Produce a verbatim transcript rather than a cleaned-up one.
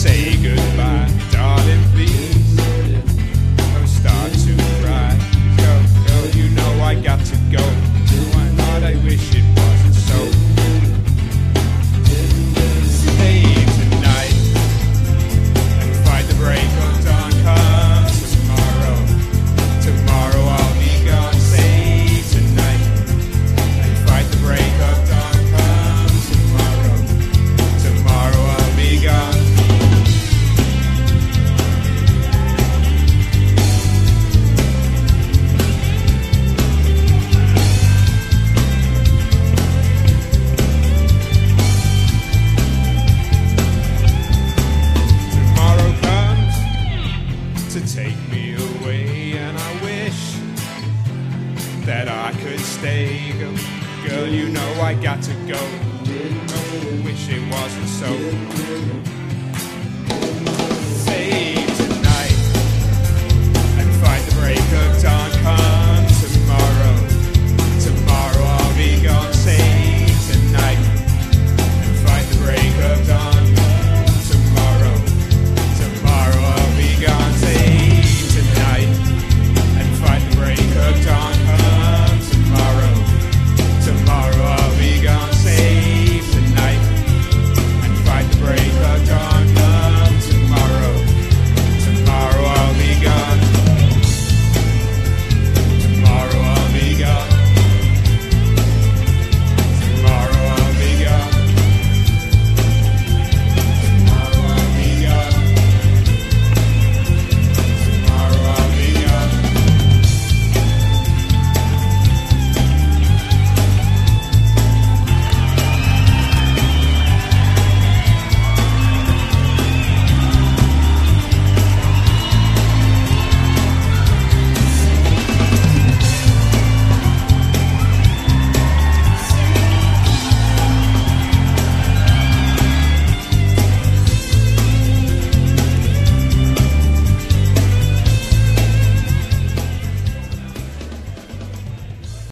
say goodbye, darling, please. Don't start to cry. Go, go, you know I got to go. My heart, I wish it wasn't so. Stay tonight and fight the break of dawn. Come tomorrow, tomorrow I'll be gone. Stay tonight and fight the break of dawn. Come tomorrow, tomorrow I'll be gone. To take me away, and I wish that I could stay. Girl, girl, you know I got to go. Oh, wish it wasn't so.